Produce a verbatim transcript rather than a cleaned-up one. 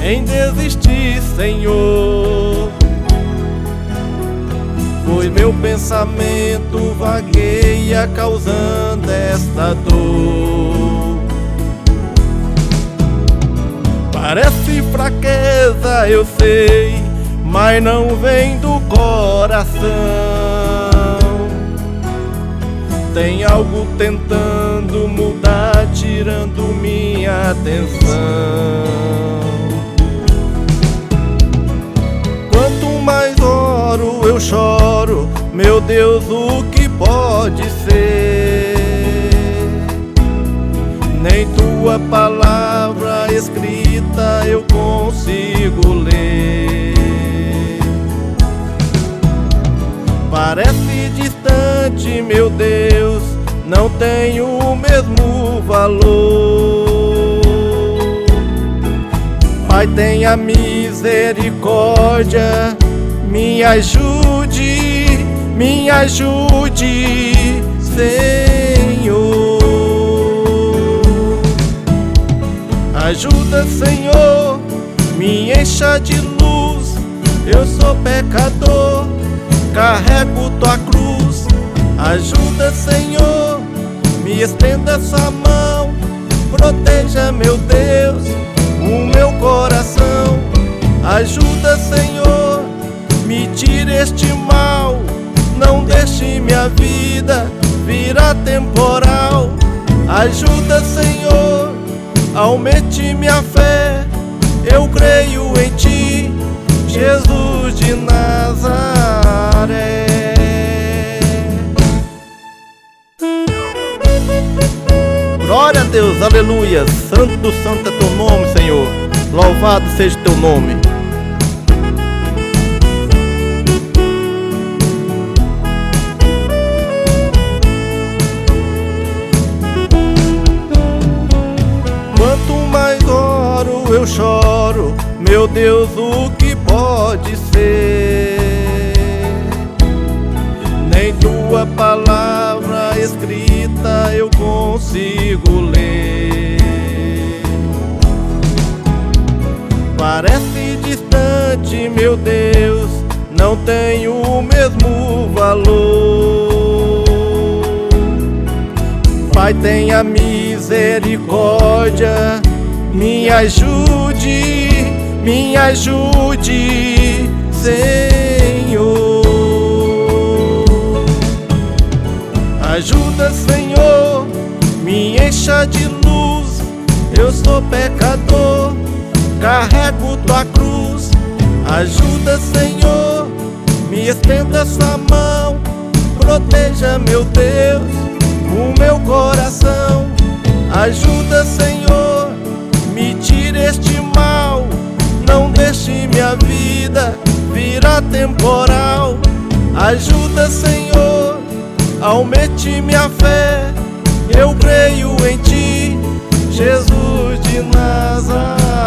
em desistir, Senhor, pois meu pensamento vagueia causando esta dor. Parece fraqueza, eu sei, mas não vem do coração. Tem algo tentando mudar, tirando minha atenção. Quanto mais oro, eu choro, meu Deus, o que pode ser? Nem tua palavra escrita eu consigo ler. Parece distante, meu Deus, não tem o mesmo valor. Pai, tenha misericórdia, me ajude, me ajude, Senhor. Ajuda, Senhor, me encha de luz, eu sou pecador, carrego tua cruz. Ajuda, Senhor, me estenda sua mão, proteja, meu Deus, o meu coração. Ajuda, Senhor, me tire este mal, não deixe minha vida virar temporal. Ajuda, Senhor, aumente minha fé, eu creio em ti, Jesus de Nazaré. Glória a Deus, aleluia. Santo, santo é teu nome, Senhor. Louvado seja o teu nome. Quanto mais oro, eu choro, meu Deus, o que pode ser? Nem tua palavra escrita eu consigo ler. Parece distante, meu Deus, não tem o mesmo valor. Pai, tenha misericórdia, me ajude, me ajude, Senhor. Ajuda, Senhor, me encha de luz, eu sou pecador, carrego tua cruz. Ajuda, Senhor, me estenda sua mão, proteja, meu Deus, o meu coração. Ajuda, Senhor, me tire este mal, não deixe minha vida virar temporal. Ajuda, Senhor, aumente minha fé, eu creio em ti, Jesus de Nazaré.